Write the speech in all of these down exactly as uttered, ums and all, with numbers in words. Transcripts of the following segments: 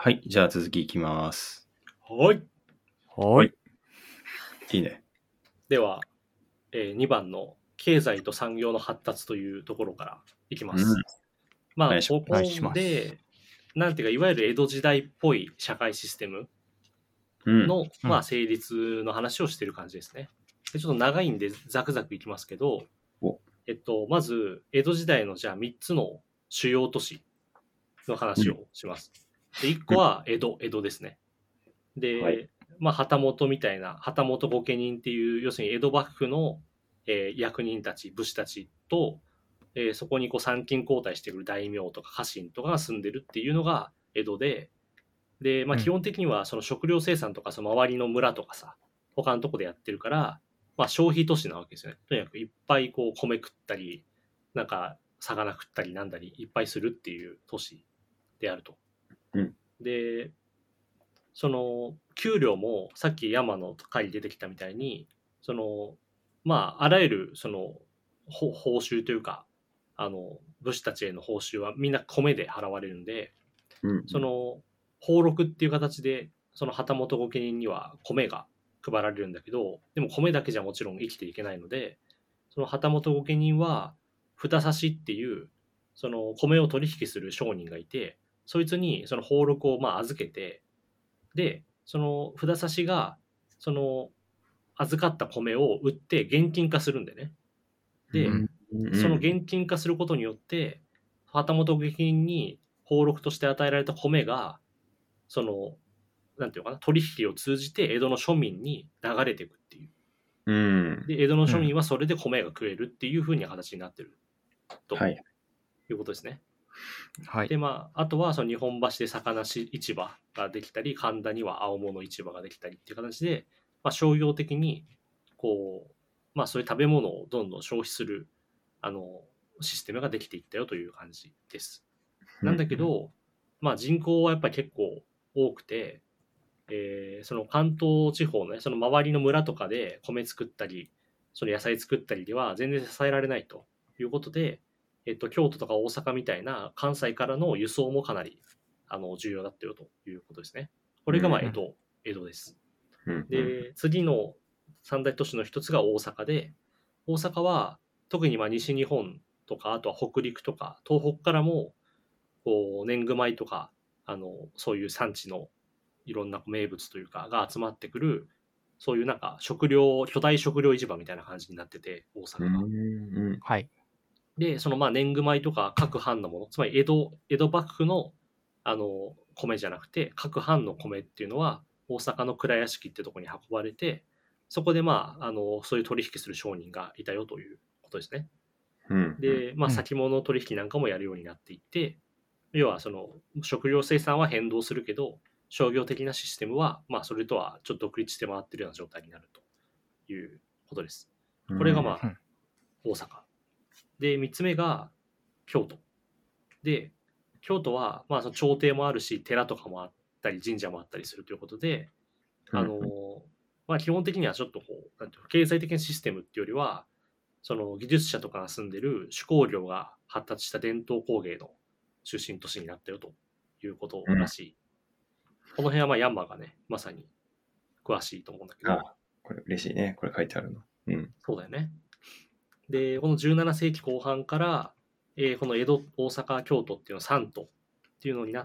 はい、じゃあ続きいきます。 はい。 はい。 いいね。 では、えー、にばんの経済と産業の発達というところからいきます。 うん、 まあ、 お願いしますここで、なんていうか、いわゆる江戸時代っぽい社会システムの、 うんまあ、成立の話をしている感じですね。でちょっと長いんでザクザクいきますけど、えっと、まず、江戸時代のじゃあみっつの主要都市の話をします。で、いっこは江戸、江戸ですね。で、 はいまあ、旗本みたいな、旗本御家人っていう、要するに江戸幕府の、えー役人たち、武士たちと、えーそこにこう参勤交代してくる大名とか家臣とかが住んでるっていうのが江戸で、で、まあ、 うん基本的にはその食料生産とかその周りの村とかさ、他のとこでやってるから、まあ、消費都市なわけですよね。とにかくいっぱいこう米食ったり、なんか魚食ったりなんだりいっぱいするっていう都市であると。 うんで、その給料もさっき山の会に出てきたみたいに、そのまああらゆるその報報酬というか、あの武士たちへの報酬はみんな米で払われるんで、 うんその俸禄っていう形でその旗本御家人には米が配られるんだけど、でも米だけじゃもちろん生きていけないので、その旗本御家人は札差しっていうその米を取引する商人がいて、そいつにその俸禄をまあ預けて、でその札差しがその預かった米を売って現金化するんでね。で、 うんその現金化することによって旗本御家人に俸禄として与えられた米がそのなんていうのかな、取引を通じて江戸の庶民に流れていくっていう。 うんで江戸の庶民はそれで米が食えるっていう風に形になってるとはいいうことですね。 はい。 でまあ、あとはその日本橋で魚市市場ができたり、神田には青物市場ができたりっていう形で、まあ、商業的にこう、まあ、そういう食べ物をどんどん消費するあのシステムができていったよという感じです。なんだけど、まあ、人口はやっぱり結構多くて、えーその関東地方のね、その周りの村とかで米作ったり、その野菜作ったりでは全然支えられないということで、えっと、京都とか大阪みたいな関西からの輸送もかなりあの重要だったよということですね。これがまあうん江戸、江戸です。 うんで、次の三大都市の一つが大阪で、大阪は特にまあ西日本とか、あとは北陸とか、東北からもこう年貢米とか、あのそういう産地のいろんな名物というかが集まってくる、そういうなんか食料、巨大食料市場みたいな感じになってて、大阪が。 うんはい。 で、そのまあ年貢米とか各藩のもの、つまり江戸、江戸幕府のあの米じゃなくて、各藩の米っていうのは大阪の蔵屋敷ってとこに運ばれて、そこでまあ、あの、そういう取引する商人がいたよということですね。 うんで、まあうん先物取引なんかもやるようになっていって、要はその食料生産は変動するけど、商業的なシステムは、まあそれとはちょっと独立して回ってるような状態になるということです。これがまあうん大阪。で、みっつめが京都。で、京都はまあその朝廷もあるし、寺とかもあったり、神社もあったりするということで、あの、まあ基本的にはちょっとこう、なんていうの経済的なシステムっていうよりは、その技術者とかが住んでる手工業が発達した伝統工芸の中心都市になったよということらしい。この辺はまあヤンマーがね、まさに詳しいと思うんだけど、 あ、これ嬉しいね。これ書いてあるの。うん。 そうだよね。で、このじゅうなな世紀後半から、えーこの江戸、大阪、京都っていうのはさん都っていうのになって、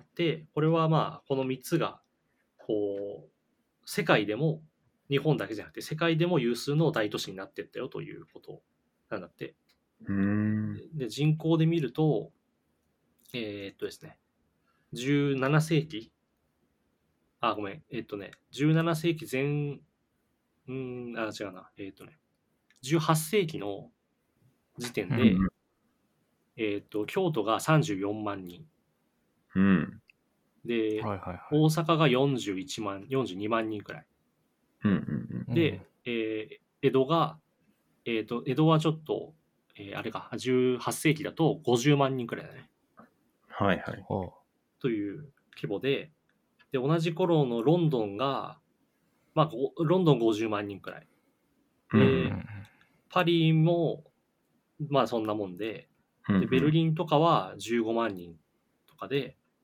これはまあこのみっつがこう世界でも日本だけじゃなくて世界でも有数の大都市になっていったよということなんだって。 うんで、人口で見ると、えーっとですね、じゅうなな世紀、あ、ごめん、えーっとね、じゅうなな世紀前、うーん、あ、違うな、えーっとね、じゅうはっ世紀の時点で、 うんえーっと、京都がさんじゅうよんまん人。 うんで、 はいはいはい。 大阪がよんじゅういちまん、よんじゅうにまん人くらい。 うんうんで、えー江戸が、えーっと、江戸はちょっと、えーあれか、じゅうはっ世紀だとごじゅうまん人くらいだね。 はいはい。 ほという規模で、で、同じ頃のロンドンが、まあ、ごロンドンごじゅうまん人くらい。 う。 で、 うんパリも、まあそんなもんで、 うんで、ベルリンとかはじゅうごまん人とかで、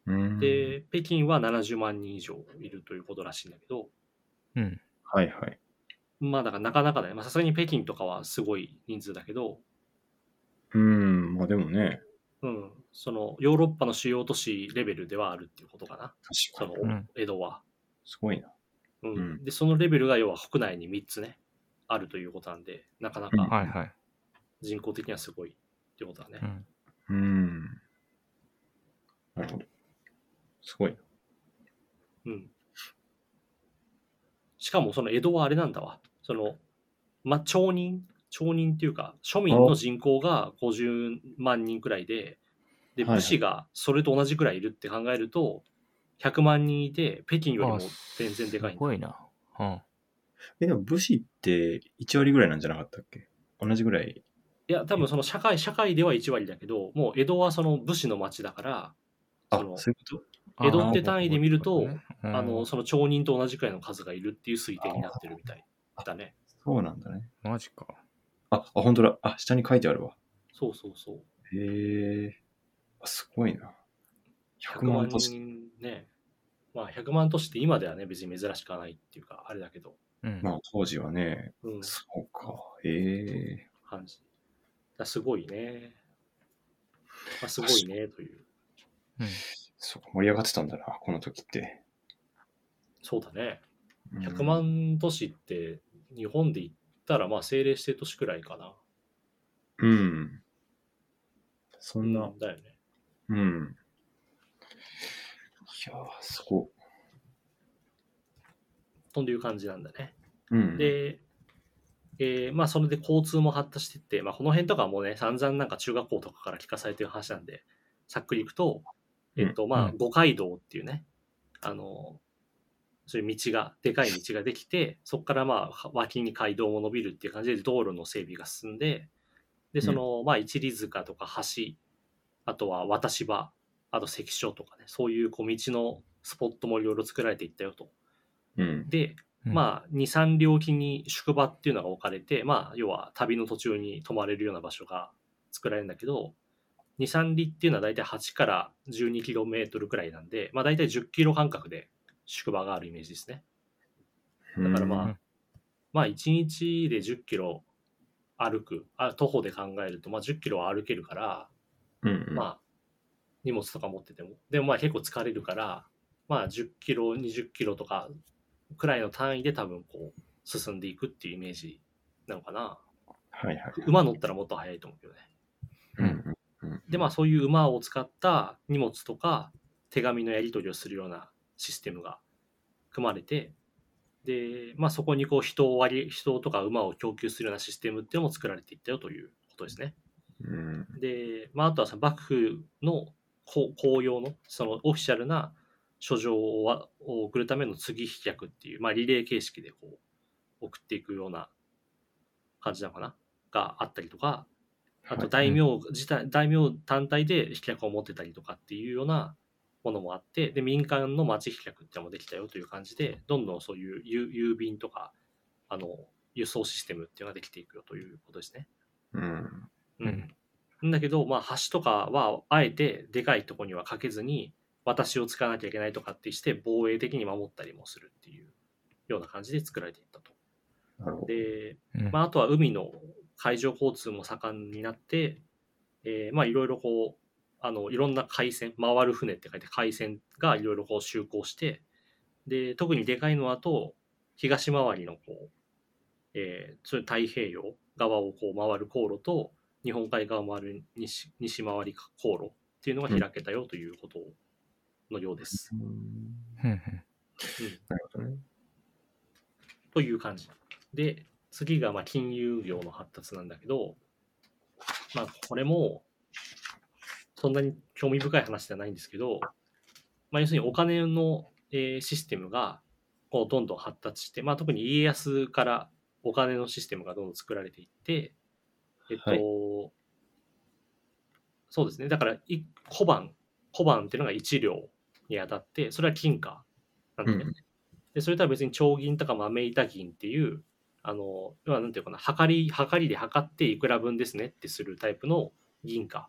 うん。 で、北京はななじゅうまんにん以上いるということらしいんだけど、 うん。 はいはい。 まあだからなかなかだね。まあさすがに北京とかはすごい人数だけど、 うん、まあでもね、 うん、そのヨーロッパの主要都市レベルではあるっていうことかな。そ確かに。 のうん江戸は。 すごいな。 うんうんで、そのレベルが要は国内にみっつね、あるということなんで、なかなかはいはい。 人口的にはすごいっていうことだね。 うん。 うん。なるほど。すごいな。 うん。しかもその江戸はあれなんだわ。その、まあ、町人、町人っていうか、庶民の人口がごじゅうまんにんくらいで、で、 はいはい武士がそれと同じくらいいるって考えると、ひゃくまんにんいて、北京よりも全然でかいんだ。 すごいな。うん。 え、でも武士っていち割ぐらいなんじゃなかったっけ？同じぐらい。 いや、多分その社会、社会ではいち割だけど、もう江戸はその武士の町だから、 あ、 そのそういうこ江戸って単位で見ると、 あーあの、その町人と同じくらいの数がいるっていう推定になってるみたいだね。 と？そうなんだね。 マジか。 あ、あ、本当だ。あ、下に書いてあるわ。 そうそうそう。 へえ。あ、すごいな。100 ひゃくまん万都市。 人ね。まあひゃくまん都市って今ではね、別に珍しくはないっていうか、あれだけど、 うん。 まあ当時はね、 うん、 そうか。へえ。 感じ。だすごいね。まあ、すごいね、という。 うん。 そうか、盛り上がってたんだな、この時って。 そうだね。 うんひゃくまん都市って、日本で言ったら、まあ政令指定都市くらいかな。 うん。そんな、 うんだよね。 うん。いやー、すごという感じなんだね。 い。うん。 で、えーまあそれで交通も発達していって、まあこの辺とかはもうね、散々なんか中学校とかから聞かされてる話なんで、さっくりいくと、えっとまあうん五街道っていうね、あの、そういう道が、でかい道ができて、そこからまあ脇に街道も伸びるっていう感じで道路の整備が進んで、で、その、まあ一里塚とか橋、あとは渡し場、あと関所とかね、そういう小道のスポットもいろいろ作られていったよと。 うん。 で、 うんまあ、に、さん両機に宿場っていうのが置かれて、まあ、要は旅の途中に泊まれるような場所が作られるんだけど、に、さん里っていうのは大体はちからじゅうにキロメートルくらいなんで、まあ大体じゅっキロ間隔で宿場があるイメージですね。だからまあ、 うんまあいちにちでじゅっキロ歩く、あ徒歩で考えると、まあじゅっキロは歩けるから、 うん、うん。 まあ、荷物とか持ってても。でもまあ結構疲れるから、まあじゅっキロ、にじゅっキロとかくらいの単位で多分こう進んでいくっていうイメージなのかな。 はいはい。 馬乗ったらもっと速いと思うけどね。 うんうんうん。 でまあそういう馬を使った荷物とか手紙のやり取りをするようなシステムが組まれて、でまあそこにこう人を割り、人とか馬を供給するようなシステムっていうのも作られていったよということですね。 うん。 で、まあ、あとはさ幕府の公公用のそのオフィシャルな書状をわを送るための継飛脚っていう、まあ、リレー形式でこう送っていくような感じなのかながあったりとか、あと大名自体、大名単体で飛脚を持ってたりとかっていうようなものもあって、で民間の町飛脚ってのもできたよという感じで、どんどんそういう郵郵便とかあの輸送システムっていうのができていくよということですね。 うん。 うんんだけど、まあ、橋とかはあえてでかいとこにはかけずに私を使わなきゃいけないとかってして防衛的に守ったりもするっていうような感じで作られていったと。 なるほど。 で、 うんまあ、あとは海の海上交通も盛んになって、えーまあいろいろこうあのいろんな海鮮、回る船って書いて海鮮がいろいろこう就航して、で特にでかいのだと東回りのこう、えーそういう太平洋側をこう回る航路と日本海側を回る 西, 西回り航路っていうのが開けたよということのようです。 うん。 うんうんうんなるほどね。 という感じ。で、次がまあ金融業の発達なんだけど、まあこれもそんなに興味深い話じゃないんですけど、まあ、要するにお金の、えーシステムがこうどんどん発達して、まあ、特に家康からお金のシステムがどんどん作られていって、えっと、 はいそうですね。だからい小判、小判っていうのがいち両にあたって、それは金貨なんだね。 うんで、それとは別に丁銀とか豆板銀っていう、あの、要はなんていうかな、測り、測りで測っていくら分ですねってするタイプの銀貨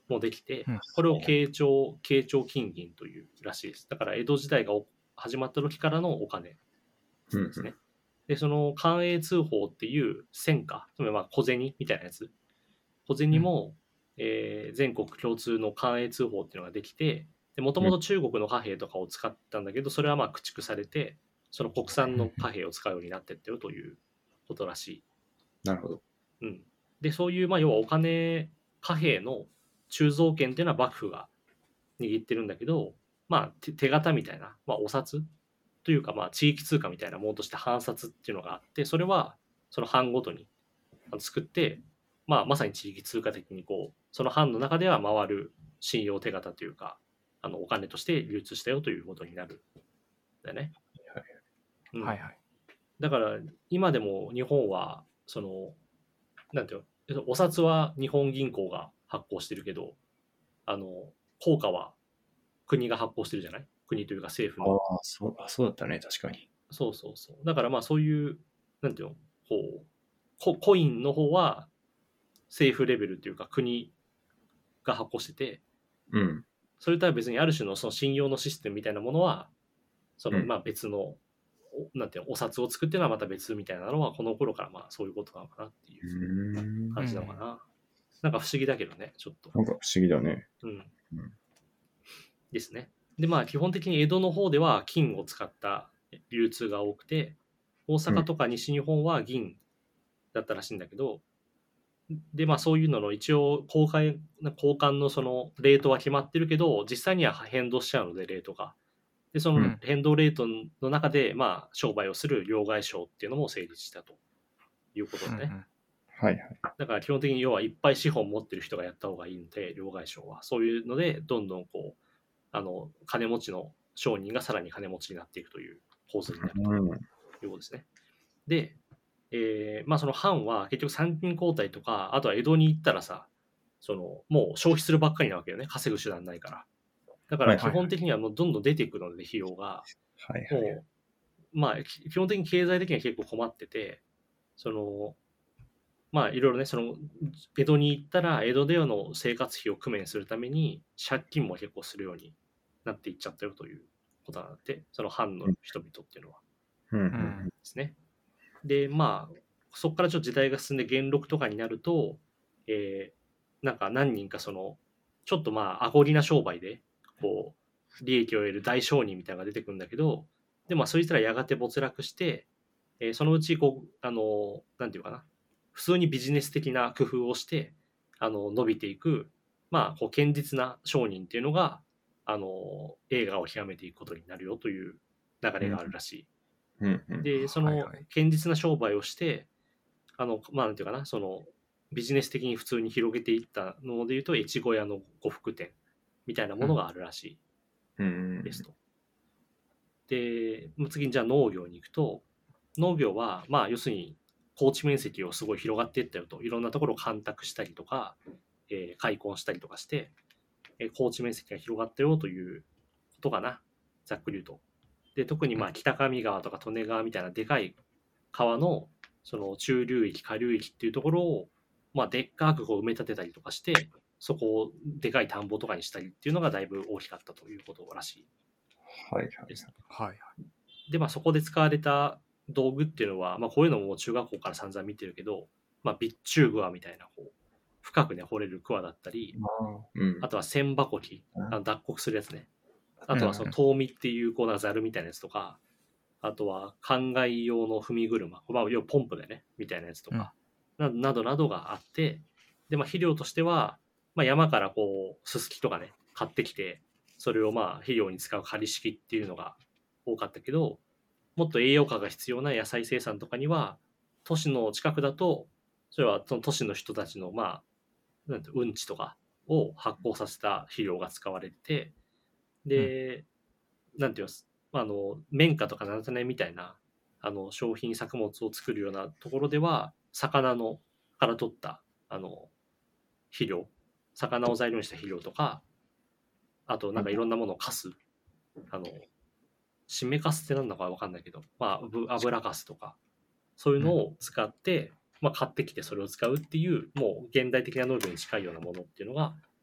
もできてうん、 これを慶長、慶長金銀というらしいです。だから江戸時代が始まった時からのお金うんですね。で、その寛永通宝っていう銭貨、つまりまあ小銭みたいなやつ、小銭も、えー全国共通の寛永通宝っていうのができて、もともと中国の貨幣とかを使ったんだけど、それはまあ駆逐されて、その国産の貨幣を使うようになってったよということらしい。 なるほど。 うん、で、そういう、まあ、要はお金、貨幣の鋳造権っていうのは幕府が握ってるんだけど、まあ、手手形みたいな、まあ、お札というか、まあ、地域通貨みたいなものとして藩札っていうのがあって、それはその藩ごとにあの作って、まあ、まさに地域通貨的にこう、その藩の中では回る信用手形というか、あのお金として流通したよということになるんだよね。うんはいはい。 だから今でも日本はそのなんていうの、お札は日本銀行が発行してるけど、あの硬貨は国が発行してるじゃない？国というか政府の。 ああ、そう、あ、そうだったね、確かに。 そうそうそう。だからまあそういうなんていうの、こうココインの方は政府レベルというか国が発行してて、 うん。 それとは別にある種のその信用のシステムみたいなものはそのうんまあ別の、おなんていうの、お札を作ってるのはまた別みたいなのはこの頃からまあそういうことなのかなっていううーん。 感じなのかな。なんか不思議だけどね、ちょっと。 なんか不思議だね。 うん。 うんですね。で、まあ基本的に江戸の方では金を使った流通が多くて、大阪とか西日本は銀だったらしいんだけど、で、まあそういうのの一応公開、交換のそのレートは決まってるけど、実際には変動しちゃうので、レートが。で、その変動レートの中で、まあ商売をする両替商っていうのも成立したということでね。 うんうんはいはい。 だから基本的に要はいっぱい資本持ってる人がやった方がいいので、両替商は。そういうので、どんどんこう、あの、金持ちの商人がさらに金持ちになっていくという構図になるとうん。 いうことですね。で、えーまあその藩は結局参勤交代とか、あとは江戸に行ったらさ、そのもう消費するばっかりなわけよね。稼ぐ手段ないから。だから基本的にはもうどんどん出ていくので、費用が。 はいはい。 もう、まあ基本的に経済的には結構困ってて、その、まあいろいろね、その江戸に行ったら江戸での生活費を工面するために借金も結構するようになっていっちゃったよということなんで、その藩の人々っていうのはうんううんんですね。で、まあそこからちょっと時代が進んで元禄とかになると、えーなんか何人かそのちょっとまあアゴリな商売でこう利益を得る大商人みたいなのが出てくるんだけど、でまあそいつらやがて没落して、えーそのうちこうあのなんていうかな、普通にビジネス的な工夫をしてあの伸びていく、まあこう堅実な商人っていうのがあの映画を極めていくことになるよという流れがあるらしい。 うんうん。 で、そのはいはい堅実な商売をして、あの、まあ、なんていうかな、その、ビジネス的に普通に広げていったのでいうと、越後屋の呉服店みたいなものがあるらしうんいですと。で、次にじゃあ農業に行くと、農業は、まあ、要するに、耕地面積をすごい広がっていったよと、いろんなところを干拓したりとか、えー開墾したりとかして、えー耕地面積が広がったよということかな、ざっくり言うと。で、特にまあ北上川とか利根川みたいなでかい川のその中流域、下流域っていうところを、まあ、でっかくこう埋め立てたりとかして、そこをでかい田んぼとかにしたりっていうのがだいぶ大きかったということらしはいはいいです。 はいはい。 で、まあ、そこで使われた道具っていうのは、まあ、こういうのももう中学校から散々見てるけど、まあ、備中桑みたいな、こう、深くね、掘れる桑だったり、 うんあとは千箱木、 うんあの脱穀するやつね。あとはその遠見っていうこうなんかザルみたいなやつとか、あとは灌漑用の踏み車、まあ、要はポンプでね、みたいなやつとか、ななどなどがあって、で、まあ、肥料としては、まあ、山からこう、すすきとかね、買ってきて、それをまあ、肥料に使う仮式っていうのが多かったけど、もっと栄養価が必要な野菜生産とかには、都市の近くだと、それはその都市の人たちの、まあ、なんてうんちとかを発酵させた肥料が使われて、で、なんていうんですあの、綿花とか菜種みたいな、あの、商品作物を作るようなところでは、魚のから取った、あの、肥料、魚を材料にした肥料とか、あとなんかいろんなものをかす、あの、締めかすってなんだかわかんないけど、まあ、ぶ油かすとか、そういうのを使って、まあ、買ってきてそれを使うっていう、もう現代的な農業に近いようなものっていうのが、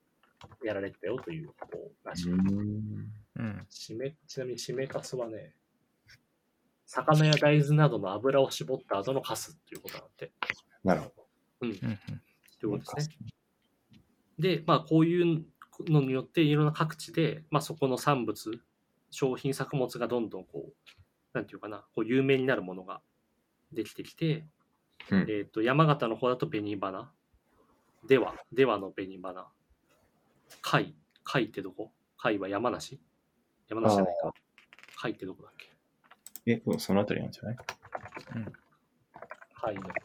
やられてたよということらしい。 うん。 うん。 締めちなみに締めかすはね、魚や大豆などの油を絞った後のかすっていうことなんで。 なるほうん。 うん。うん。 ということですね。で、まあ、こういうのによって、いろんな各地で、まあ、そこの産物、商品作物がどんどんこう、なんていうかな、こう有名になるものができてきて、 ど。うん。 えっと、山形の方だと紅花、では、ではの紅花、貝、貝ってどこ？貝は山梨？山梨じゃないか。貝ってどこだっけ？ え、もうそのあたりなんじゃない？ うん。 貝の国。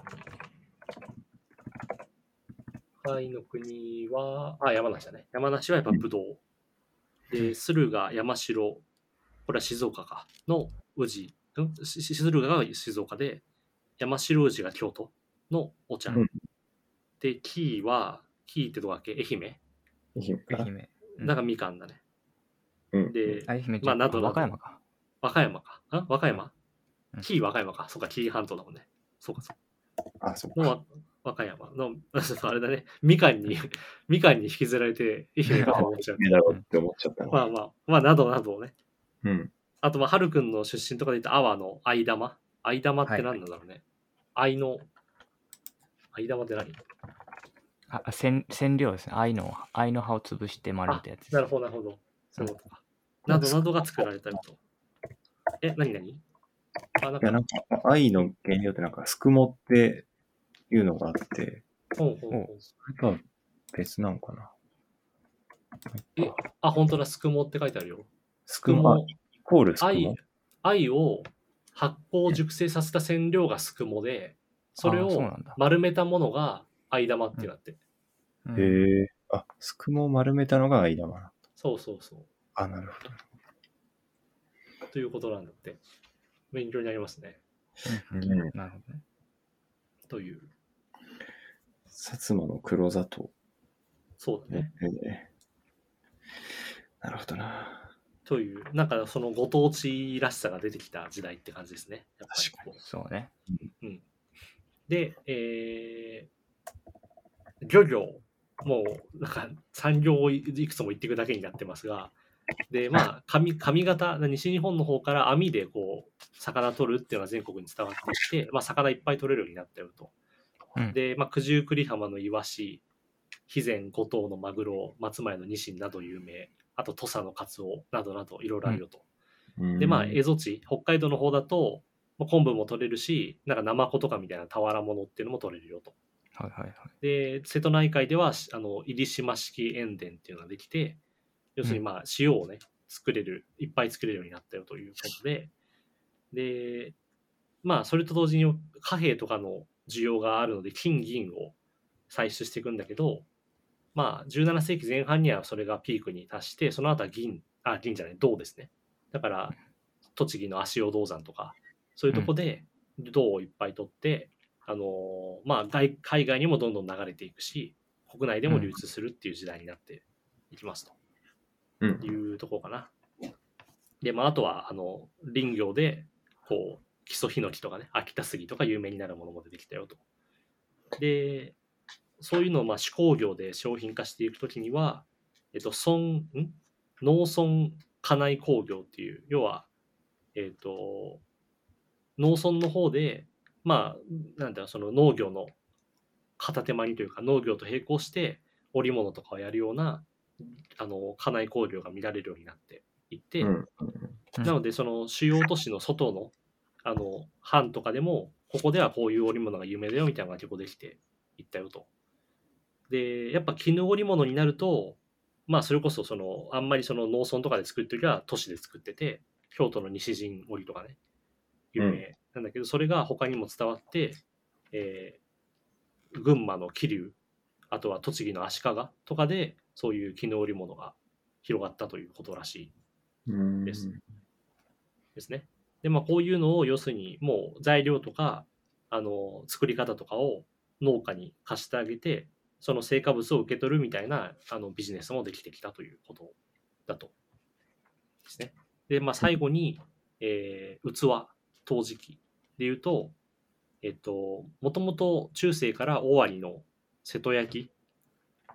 貝の国は、あ、山梨だね。山梨はやっぱブドウ。で、駿河、山城、これは静岡か、の宇治、んしし駿河が静岡で、山城宇治が京都のお茶。 うんで、紀伊は、紀伊ってどこだっけ？愛媛愛媛かな。 愛媛。うんだからみかんだね。 うん。 で、 愛媛じゃ、 まあ、などなど和歌山か。 和歌山か。あ和歌山うん紀伊和歌山か。そうか、紀伊半島だもんね。そうか、そうあ、そっか。のか。 わ和歌山の、あれだね。みかんに、みかんに引きずられて、愛媛かと思っちゃう。 いいだろうって思っちゃったの。 まあまあ、まあ、などなどね。 うん。 あと、まあ、はるくんの出身とかで言うと、阿波の藍玉。藍玉って何なんだろうね。藍の、藍玉って何？ あ、あ染染料ですね。藍の、藍の葉を潰して丸めたやつです。 なるほど、なるほど。そういうことか。などなどが作られたりと。え、何何あ、なんいや、 か、 なんか、愛の原料ってなんか、すくもっていうのがあって、 ほうほうほう。 それとは別なのかな。 え、あ、本当だ、すくもって書いてあるよ。 すくも、あ、イコールすく藍も、 藍を発酵熟成させた染料がすくもで、それあーそうをなんだ丸めたものが藍玉ってなって。 うんへえ。あ、すくもを丸めたのが愛玉な。 そうそうそう。 あ、なるほど。 ということなんだって。勉強になりますね。 うんうん。 なるほどね。 という。 薩摩の黒砂糖。 そうだね。 ええなるほどな。 という、なんかそのご当地らしさが出てきた時代って感じですね。やっぱり確こそうね。 う。うん。で、えー、漁業、もうなんか産業をいくつも言っていくだけになってますが、で、まあ、上上方、西日本の方から網でこう、魚取るっていうのは全国に伝わってきて、まあ、魚いっぱい取れるようになったよと。 うんで、まあ、九十九里浜のイワシ、肥前五島のマグロ、松前のニシンなど有名、あと土佐のカツオなどなどいろいろあるよと。 うんで、まあ、蝦夷地、北海道の方だと、まあ昆布も取れるし、なんかナマコとかみたいな俵物っていうのも取れるよと。 はいはいはい。 で、瀬戸内海では、あの、入島式塩田っていうのができて、要するにまあ、塩をね、作れる、いっぱい作れるようになったよということで、で、まあ、それと同時に貨幣とかの需要があるので、金銀を採取していくんだけど、まあ、じゅうなな世紀前半にはそれがピークに達して、その後は銀、あ、銀じゃない、銅ですね。だから、栃木の足尾銅山とか、そういうとこで銅をいっぱい取って、あのまあ外、海外にもどんどん流れていくし、国内でも流通するっていう時代になっていきますとうんいうところかな。で、まあ、あとは、あの、林業で、こう、木曽ヒノキとかね、秋田杉とか有名になるものも出てきたよと。で、そういうのをまあ手工業で商品化していくときには、えっと、村、ん農村家内工業っていう、要は、えっと、農村の方で、まあ、なんだろう、その農業の片手間にというか、農業と並行して織物とかをやるような、あの、家内工業が見られるようになっていって、 うんうんなので、その主要都市の外の、あの、藩とかでも、ここではこういう織物が有名だよみたいなのが結構できていったよと。で、やっぱ絹織物になると、まあ、それこそ、その、あんまりその農村とかで作ってるよりは都市で作ってて、京都の西陣織とかね、有名なんだけど、それが他にも伝わって、えー群馬の桐生、あとは栃木の足利とかで、そういう絹織物が広がったということらしいうんですですね。で、まあ、こういうのを要するにもう材料とか、あの、作り方とかを農家に貸してあげて、その成果物を受け取るみたいなあのビジネスもできてきたということだと。ですね。で、まあ、最後に、えー器、陶磁器でいうと、えっと、もともと中世から尾張の瀬戸焼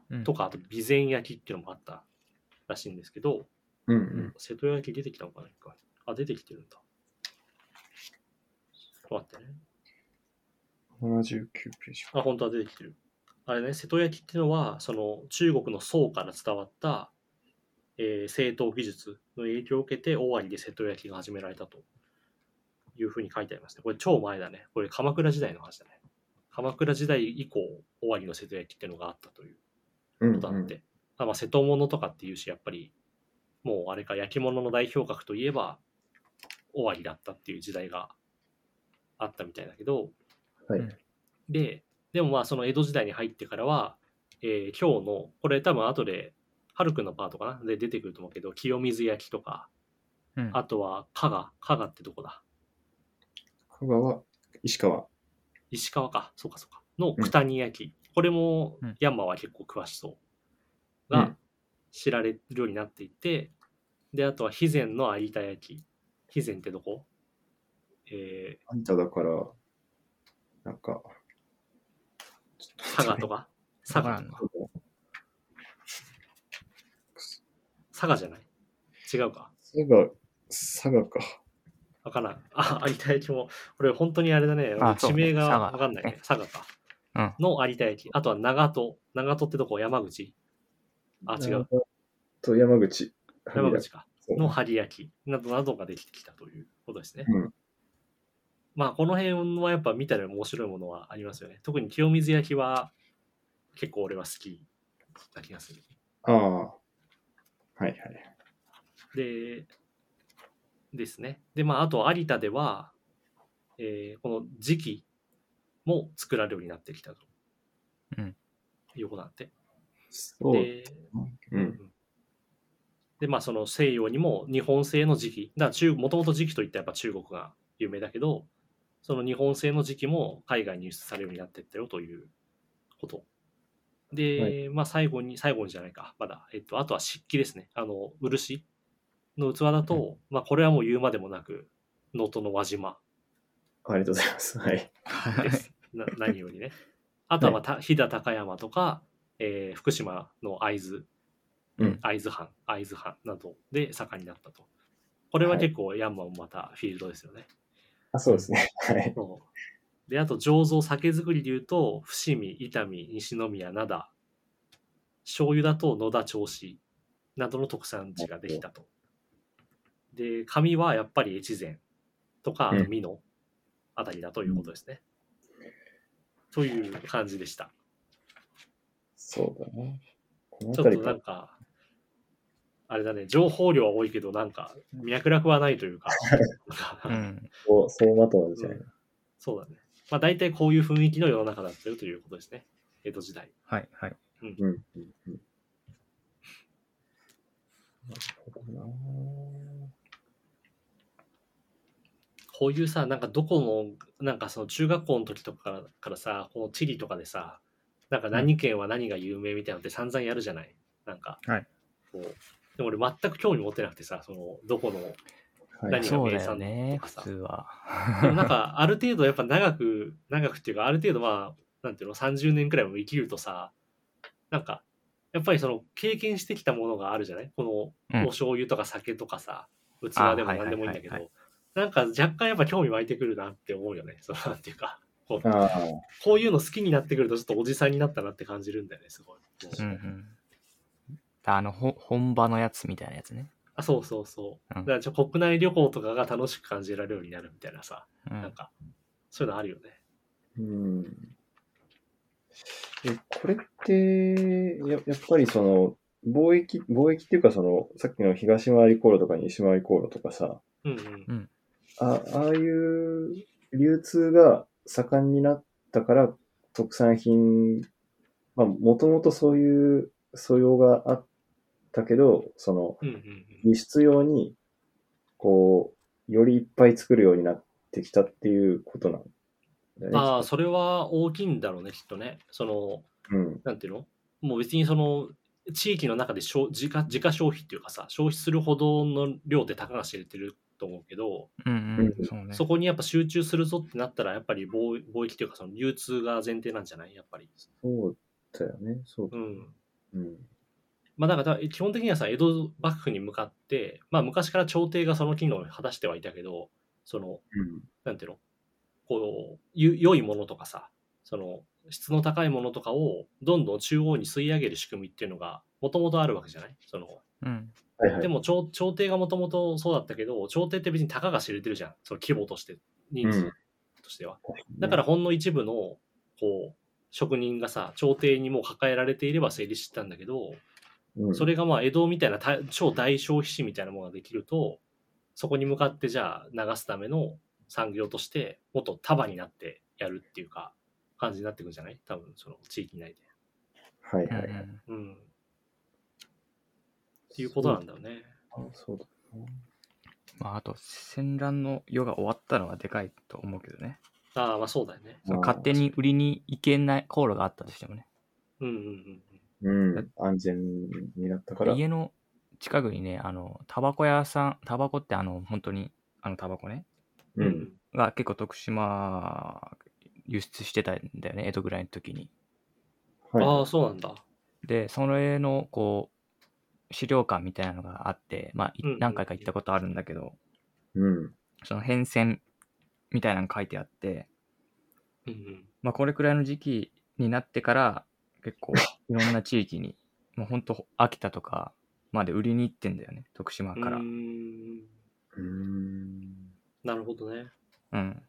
うんとか、あと備前焼きっていうのもあったらしいんですけど、 うんうん。 瀬戸焼き出てきたのかな一回。あ、出てきてるんだ。ちょっと待ってね。 ななじゅうきゅうページ。 あ、本当は出てきてる。あれね、瀬戸焼きっていうのは、その中国の宋から伝わった、えー、製陶技術の影響を受けて、尾張で瀬戸焼きが始められたというふうに書いてありますね。これ超前だね。これ鎌倉時代の話だね。鎌倉時代以降、尾張の瀬戸焼きっていうのがあったといううんことなんで、あまあ、瀬戸物とかっていうし、やっぱり、もうあれか、焼き物の代表格といえば、尾張だったっていう時代があったみたいだけど、 はい。 で、でもまあその江戸時代に入ってからは、えー今日の、これ多分後で、はるくんのパートかなで出てくると思うけど、清水焼きとか、 うんあとは加賀、加賀ってどこだ香川、石川。 石川か、そうかそうか、の九谷焼き。これもうんヤンマは結構詳しそう。がうん知られるようになっていて、で、あとは肥前の有田焼き。肥前ってどこえあんただから、なんか、 ー、佐賀とか佐賀とか佐賀じゃない違うか佐賀、佐賀か。 わからん。あ、有田焼きも、これ本当にあれだね。 あそうね地名が佐賀わかんないね。佐賀か。 うんの有田焼き。あとは長門。長門ってどこ山口あ、違う。。 と山口。 山口か。 そうの針焼きなどなどができてきたということですね。 うん。 まあ、この辺はやっぱ見たら面白いものはありますよね。特に清水焼きは結構俺は好きな気がする。 ああ。はいはい。 で、ですね。で、まあ、あと有田では、えーこの磁器も作られるようになってきたと。 うんいうことなんで。 そう。 で、 う。 うんんで、まあ、その西洋にも日本製の磁器、だから中、もともと磁器といったらやっぱ中国が有名だけど、その日本製の磁器も海外に輸出されるようになっていったよということ。で、 はまあ、最後に、最後にじゃないか、まだ、えっと、あとは漆器ですね。あの、漆の器だと、まあ、これはもう言うまでもなく、能登の輪島ありがとうございます。はい。 です。な何よりね。あとは、まあた、飛騨高山とか、えー福島の会津、 うん会津藩、会津藩などで盛んになったと。これは結構ヤンマもまたフィールドですよね。 あ、そうですね。はい。 そうで、あと醸造酒造りで言うと、伏見、伊丹、西宮、灘、醤油だと野田銚子などの特産地ができたと。で、紙はやっぱり越前とか、あと美濃あたりだということですね。という感じでした。 そうだね。このちょっと辺りか。 なんか、あれだね、情報量は多いけど、なんか、脈絡はないというか、 うんそう、そうまとまるじゃないな。 そうだね。まあ大体こういう雰囲気の世の中だったよということですね。江戸時代。 はいはいうん。うん。うん。なるほどな。 こういうさ、なんかどこの、なんかその中学校の時とかからからさ、この地理とかでさ、なんか何県は何が有名みたいなのって散々やるじゃないなんか、 はいこう。でも俺全く興味持ってなくてさ、その、どこの、 はい。 何がそうだよ名産ね普とかさ通はでもなんかある程度やっぱ長く、長くっていうかある程度まあ、なんていうの、さんじゅうねんくらいも生きるとさ、なんか、やっぱりその経験してきたものがあるじゃないこのうんお醤油とか酒とかさ、器でも何でもいいんだけあはいはいはいはど、なんか若干やっぱ興味湧いてくるなって思うよね。そのなんていうか、こうああ。 こういうの好きになってくるとちょっとおじさんになったなって感じるんだよね、すごい。 うんうんあのほ本場のやつみたいなやつねあ、そうそうそう。 うんだからちょ国内旅行とかが楽しく感じられるようになるみたいなさ、 うんなんか、そういうのあるよね。 うん。え、これって、や、やっぱりその、貿易、貿易っていうかその、さっきの東回り航路とか西回り航路とかさ、 うんうん。 あ、ああいう流通が盛んになったから特産品、まあもともとそういう素養があったけど、そのうんうんうん。 輸出用に、こう、よりいっぱい作るようになってきたっていうことなんだよね。 ああ、 きっとそれは大きいんだろうね、きっとね。その、 うん。 なんていうのもう別にその、地域の中で消自家自家消費っていうかさ、消費するほどの量って高が知れてると思うけど、 うんううんんそうねそこにやっぱ集中するぞってなったら、やっぱり貿貿易っていうか、その流通が前提なんじゃないやっぱり。 そうだよね。そうだ。 うん。 うん。 まあだから基本的にはさ、江戸幕府に向かって、まあ昔から朝廷がその機能を果たしてはいたけど、その、 うん。 なんていうの、こう、ゆ良いものとかさ、その質の高いものとかをどんどん中央に吸い上げる仕組みっていうのがもともとあるわけじゃない。そのうん。 はいはい。 でも朝朝廷がもともとそうだったけど、朝廷って別にたかが知れてるじゃん。その規模として、人数としては。だからほんの一部のこう職人がさ、朝廷にもう抱えられていれば成立してたんだけど、 うん、 それがまあ江戸みたいなた超大消費地みたいなものができると、そこに向かってじゃあ流すための産業としてもっと束になってやるっていうか感じになってくるんじゃない？多分その地域内で。 はいはいはい。 うん。っていうことなんだよね。 あ、そうだな。 まあ、あと、戦乱の世が終わったのはでかいと思うけどね。 ああ、まあそうだよね。 その勝手に売りに行けない航路があったとしてもね。 うんうんうんうん、安全になったから。 家の近くにね、あの、タバコ屋さん、タバコってあの、本当に、あのタバコね、 うん。うんが結構徳島輸出してたんだよね、江戸ぐらいの時に。 はい、 ああ、そうなんだ。 で、それの、こう、資料館みたいなのがあって、まあ、いうんうん何回か行ったことあるんだけど、 うん。 その変遷みたいなの書いてあって、 うんうんまあ、これくらいの時期になってから結構いろんな地域にもうほんと秋田とかまで売りに行ってんだよね、徳島から。 うーんうーん。 なるほどね。 うん。 な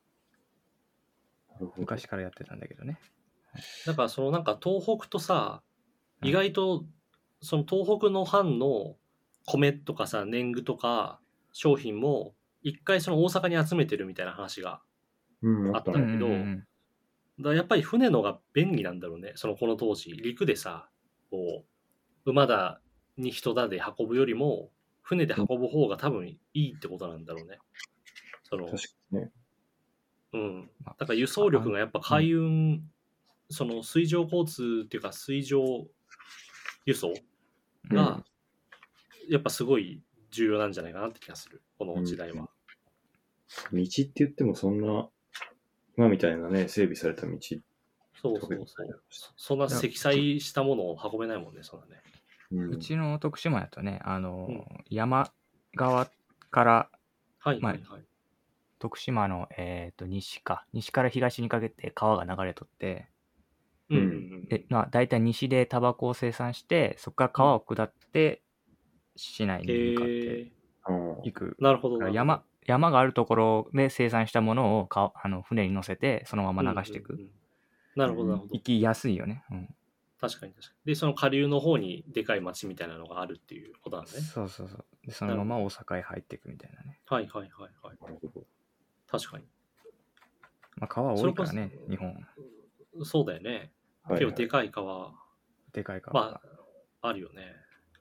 るほど。 昔からやってたんだけどね。 だからそのなんか東北とさ、 うん意外とその東北の藩の米とかさ、年貢とか商品も一回その大阪に集めてるみたいな話がうん、ああっね。 ったたんだけど、 うんうんだからやっぱり船のが便利なんだろうね。そのこの当時、陸でさ、こう、馬だに人だで運ぶよりも、船で運ぶ方が多分いいってことなんだろうね。その、 確かにね。 うん。 まあだから輸送力がやっぱ海運、その水上交通っていうか水上輸送うんが、やっぱすごい重要なんじゃないかなって気がする。この時代は。 道って言ってもそんな、今みたいなね、整備された道。 そうそうそう。そんな積載したものを運べないもんね、そんなね。 うん、 うちの徳島やとね、あの、 うん山側からはいはいはい。 徳島の、えー、と西か西から東にかけて川が流れとって、 うんうんうん。 で、まあ、大体西でタバコを生産してそこから川を下って市内に向かってえあー行く、 ー、なるほどなるほど。 だから山山があるところで生産したものをかあの船に乗せてそのまま流していく、 うんうんうんなるほどなるほど。 行きやすいよね、うん、 確かに確かに。で、その下流の方にでかい町みたいなのがあるっていうことなんだね。 そうそうそう。でそのまま大阪へ入っていくみたいなね。 はいはいはいはい。 なるほど。 確かに。 まあ、川多いからね、日本。 そうだよね。 はい、 結構でかい川、 でかい川が。 まあ、あるよね。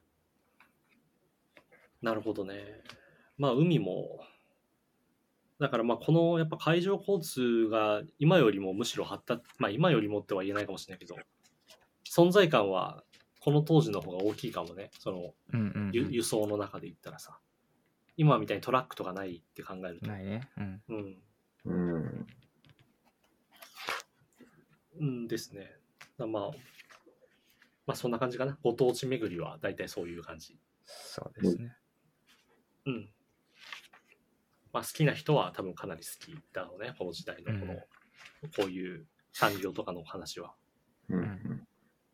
なるほどね。まあ、海も、だからまあ、このやっぱ海上交通が今よりもむしろ発達、まあ今よりもっては言えないかもしれないけど、存在感はこの当時の方が大きいかもね。その、 うんうん輸輸送の中で言ったらさ。今みたいにトラックとかないって考えると。 ないね。うん。 うん。 うん。 うんですね。だまあ、まあそんな感じかな。ご当地巡りは大体そういう感じ。 そうですね。 うん。まあ好きな人は多分かなり好きだろうね。この時代のこの、 うんこういう産業とかの話は。 うん。うん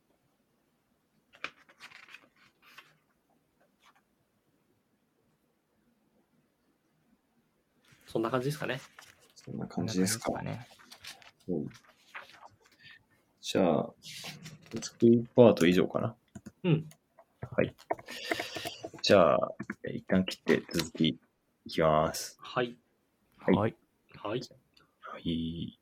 そんな感じですかね。 そんな感じですか。 こんな感じですかね。 うん、じゃあ、作りパート以上かな。 うん。 はい。じゃあ、一旦切って続きいきます。 はい。 はいはい。 はい。 はい。